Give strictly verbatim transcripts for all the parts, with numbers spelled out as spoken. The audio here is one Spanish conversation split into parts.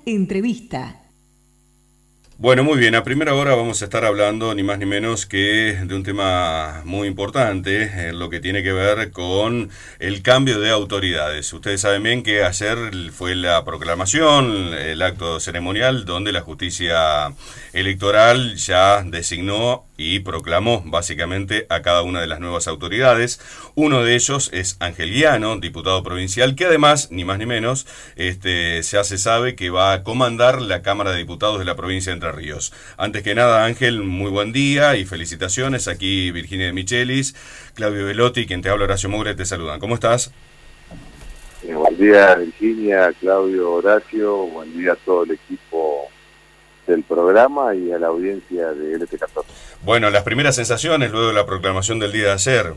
Entrevista. Bueno, muy bien, a primera hora vamos a estar hablando ni más ni menos que de un tema muy importante, eh, lo que tiene que ver con el cambio de autoridades. Ustedes saben bien que ayer fue la proclamación, el acto ceremonial, donde la justicia electoral ya designó y proclamó básicamente a cada una de las nuevas autoridades. Uno de ellos es Ángel Guiano, diputado provincial, que además, ni más ni menos, este, ya se sabe que va a comandar la Cámara de Diputados de la provincia de Entre Ríos. Antes que nada, Ángel, muy buen día y felicitaciones. Aquí Virginia de Michelis, Claudio Velotti, quien te habla, Horacio Moure, te saludan. ¿Cómo estás? Eh, buen día, Virginia, Claudio, Horacio, buen día a todo el equipo del programa y a la audiencia de L T catorce. Bueno, las primeras sensaciones luego de la proclamación del día de ayer.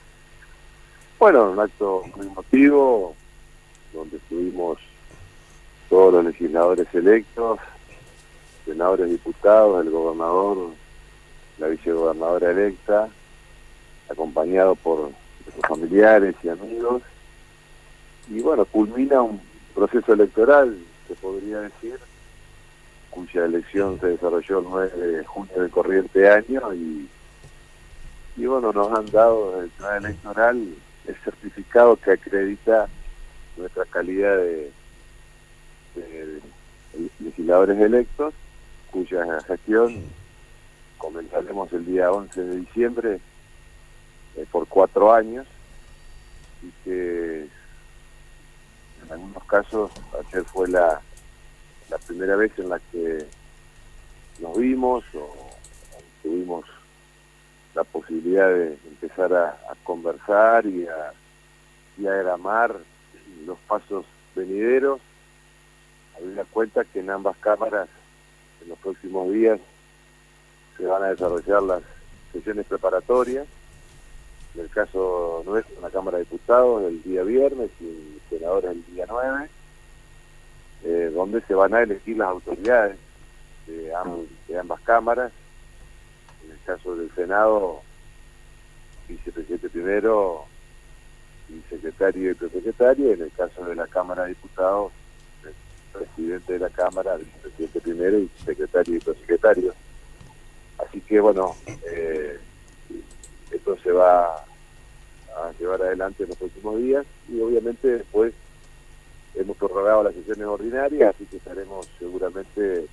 Bueno, un acto muy emotivo, donde estuvimos todos los legisladores electos, senadores, diputados, el gobernador, la vicegobernadora electa, acompañado por sus familiares y amigos. Y bueno, culmina un proceso electoral, se podría decir, cuya elección se desarrolló el nueve de junio del corriente año y, y bueno, nos han dado desde el Tribunal Electoral el certificado que acredita nuestra calidad de, de, de legisladores electos, cuya gestión comenzaremos el día once de diciembre eh, por cuatro años y que en algunos casos ayer fue la, la primera vez en la que nos vimos o, o tuvimos la posibilidad de empezar a, a conversar y a diagramar los pasos venideros. Habida cuenta que en ambas cámaras en los próximos días se van a desarrollar las sesiones preparatorias. En el caso nuestro, en la Cámara de Diputados, el día viernes y senadores el día nueve, eh, donde se van a elegir las autoridades de, amb de ambas cámaras. En el caso del Senado, vicepresidente primero, y secretario y prosecretario. En el caso de la Cámara de Diputados, el presidente de la Cámara, vicepresidente primero y secretario y prosecretario. Así que bueno, eh, esto se va a llevar adelante en los próximos días y obviamente después hemos prorrogado las sesiones ordinarias, así que estaremos seguramente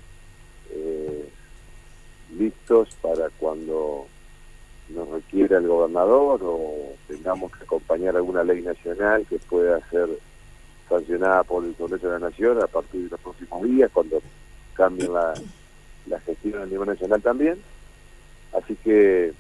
eh, listos para cuando nos requiera el gobernador o tengamos que acompañar alguna ley nacional que pueda ser sancionada por el Congreso de la Nación a partir de los próximos días, cuando cambien la, la gestión a nivel nacional también. Así que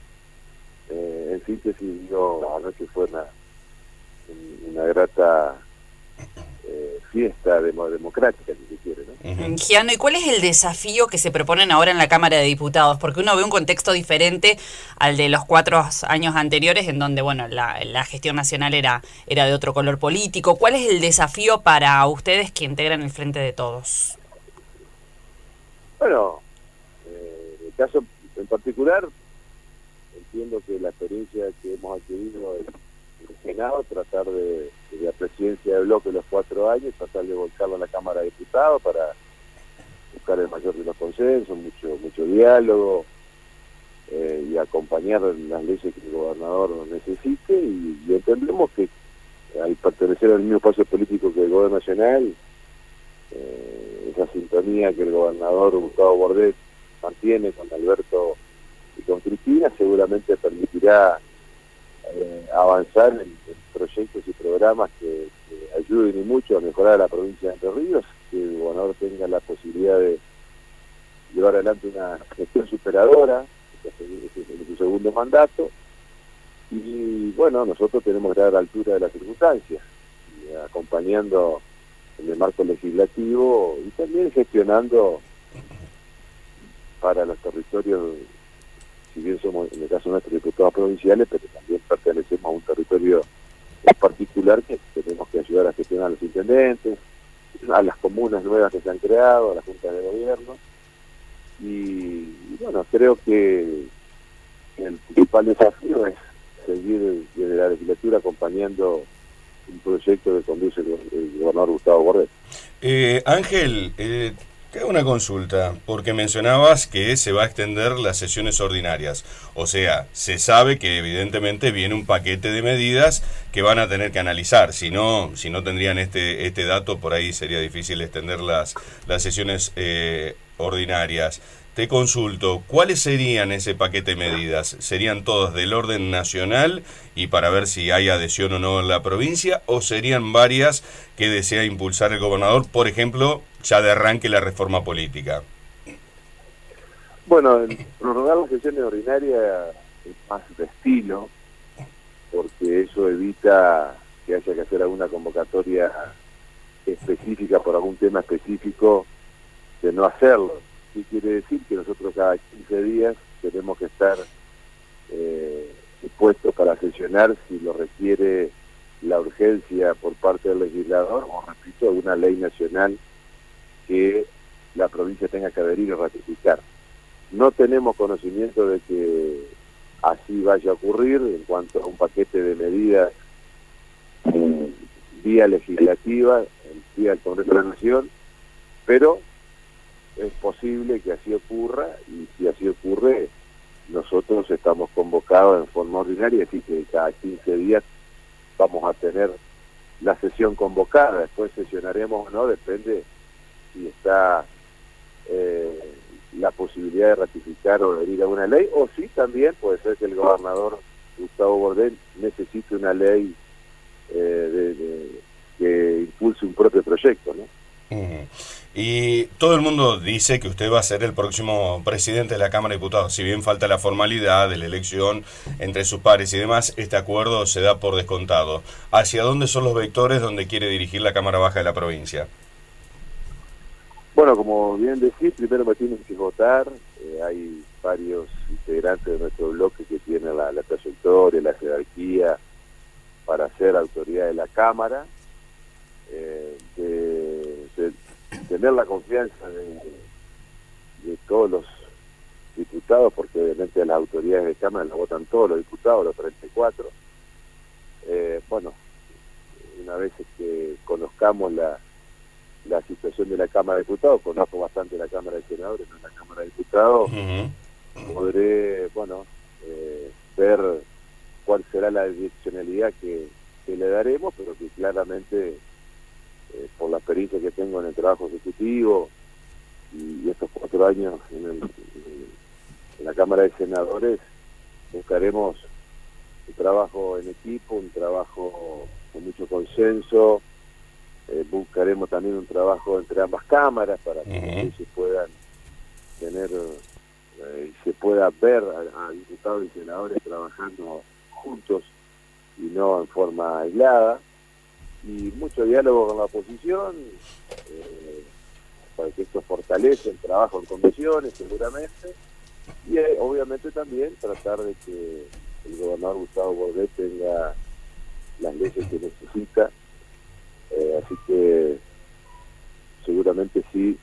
Eh, en síntesis, digo, la verdad que fue una, una grata eh, fiesta demo, democrática, si se quiere, ¿no? Uh-huh. Giano, ¿y cuál es el desafío que se proponen ahora en la Cámara de Diputados? Porque uno ve un contexto diferente al de los cuatro años anteriores, en donde, bueno, la, la gestión nacional era, era de otro color político. ¿Cuál es el desafío para ustedes que integran el Frente de Todos? Bueno, eh, en el caso en particular, entiendo que la experiencia que hemos adquirido en el Senado, tratar de, de la presidencia de bloque los cuatro años, tratar de volcarlo a la Cámara de Diputados para buscar el mayor de los consensos, mucho mucho diálogo eh, y acompañar las leyes que el gobernador necesite y, y entendemos que al pertenecer al mismo espacio político que el gobierno nacional, eh, esa sintonía que el gobernador Gustavo Bordet mantiene con Alberto y con Cristina seguramente permitirá eh, avanzar en, en proyectos y programas que, que ayuden y mucho a mejorar a la provincia de Entre Ríos, que el gobernador tenga la posibilidad de llevar adelante una gestión superadora en su segundo mandato y bueno, nosotros tenemos que estar a la altura de las circunstancias y acompañando en el marco legislativo y también gestionando para los territorios, si bien somos en el caso nuestro diputados provinciales, pero también pertenecemos a un territorio en particular que tenemos que ayudar a gestionar a los intendentes, a las comunas nuevas que se han creado, a las juntas de gobierno. Y, y bueno, creo que el principal desafío es seguir desde la legislatura acompañando un proyecto que conduce el, el gobernador Gustavo Bordet. Eh, Ángel, eh, te hago una consulta, porque mencionabas que se va a extender las sesiones ordinarias. O sea, se sabe que evidentemente viene un paquete de medidas que van a tener que analizar. Si no, si no tendrían este, este dato, por ahí sería difícil extender las, las sesiones eh, ordinarias. Te consulto, ¿cuáles serían ese paquete de medidas? ¿Serían todas del orden nacional y para ver si hay adhesión o no en la provincia? ¿O serían varias que desea impulsar el gobernador, por ejemplo, ya de arranque la reforma política? Bueno, prorrogar las sesiones ordinarias es más de estilo, porque eso evita que haya que hacer alguna convocatoria específica por algún tema específico de no hacerlo. ¿Qué quiere decir? Que nosotros cada quince días tenemos que estar eh, dispuestos para sesionar si lo requiere la urgencia por parte del legislador o, repito, alguna ley nacional que la provincia tenga que adherir y ratificar. No tenemos conocimiento de que así vaya a ocurrir en cuanto a un paquete de medidas eh, vía legislativa, vía del Congreso de la Nación, pero es posible que así ocurra, y si así ocurre, nosotros estamos convocados en forma ordinaria, así que cada quince días vamos a tener la sesión convocada. Después sesionaremos o no, depende si está eh, la posibilidad de ratificar o adherir a una ley, o si también puede ser que el gobernador Gustavo Bordet necesite una ley eh, de, de, que impulse un propio proyecto, ¿no? Uh-huh. Y todo el mundo dice que usted va a ser el próximo presidente de la Cámara de Diputados. Si bien falta la formalidad de la elección entre sus pares y demás, este acuerdo se da por descontado. ¿Hacia dónde son los vectores donde quiere dirigir la Cámara Baja de la provincia? Bueno, como bien decís, primero me tienen que votar. Eh, hay varios integrantes de nuestro bloque que tienen la, la trayectoria, la jerarquía para ser autoridad de la Cámara. Eh, de, de tener la confianza de, de todos los diputados, porque obviamente las autoridades de Cámara las votan todos los diputados, los treinta y cuatro. Eh, bueno, una vez que conozcamos la, la situación de la Cámara de Diputados, conozco bastante la Cámara de Senadores, no la Cámara de Diputados, uh-huh. podré, bueno, eh, ver cuál será la direccionalidad que, que le daremos, pero que claramente Eh, por la experiencia que tengo en el trabajo ejecutivo y, y estos cuatro años en, el, en la Cámara de Senadores, buscaremos un trabajo en equipo, un trabajo con mucho consenso, eh, buscaremos también un trabajo entre ambas cámaras para que uh-huh. se puedan tener eh, y se pueda ver a, a diputados y senadores trabajando juntos y no en forma aislada. Y mucho diálogo con la oposición, eh, para que esto fortalece el trabajo en comisiones seguramente, y eh, obviamente también tratar de que el gobernador Gustavo Bordet tenga las leyes que necesita, eh, así que seguramente sí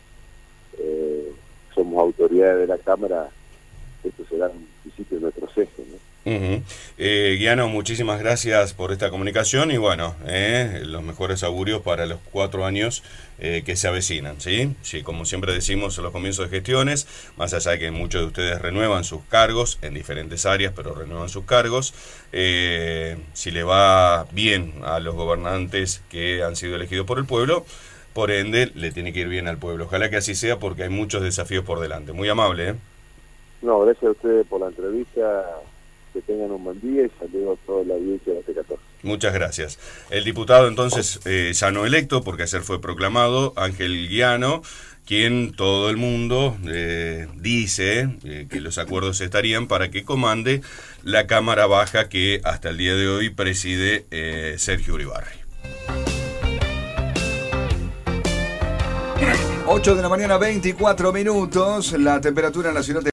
eh, somos autoridades de la Cámara, esto será un principio de nuestros ejes, ¿no? Uh-huh. eh, Guiano, muchísimas gracias por esta comunicación y bueno, eh, los mejores augurios para los cuatro años eh, que se avecinan, ¿sí? Sí, como siempre decimos en los comienzos de gestiones, más allá de que muchos de ustedes renuevan sus cargos en diferentes áreas, pero renuevan sus cargos, eh, si le va bien a los gobernantes que han sido elegidos por el pueblo, por ende le tiene que ir bien al pueblo. Ojalá que así sea porque hay muchos desafíos por delante. Muy amable, ¿eh? No, gracias a ustedes por la entrevista. Que tengan un buen día y saludos a toda la audiencia de T catorce. Muchas gracias. El diputado entonces eh, ya no electo, porque ayer fue proclamado, Ángel Guiano, quien todo el mundo eh, dice eh, que los acuerdos estarían para que comande la Cámara Baja que hasta el día de hoy preside eh, Sergio Uribarri. ocho de la mañana, veinticuatro minutos, la temperatura en la ciudad de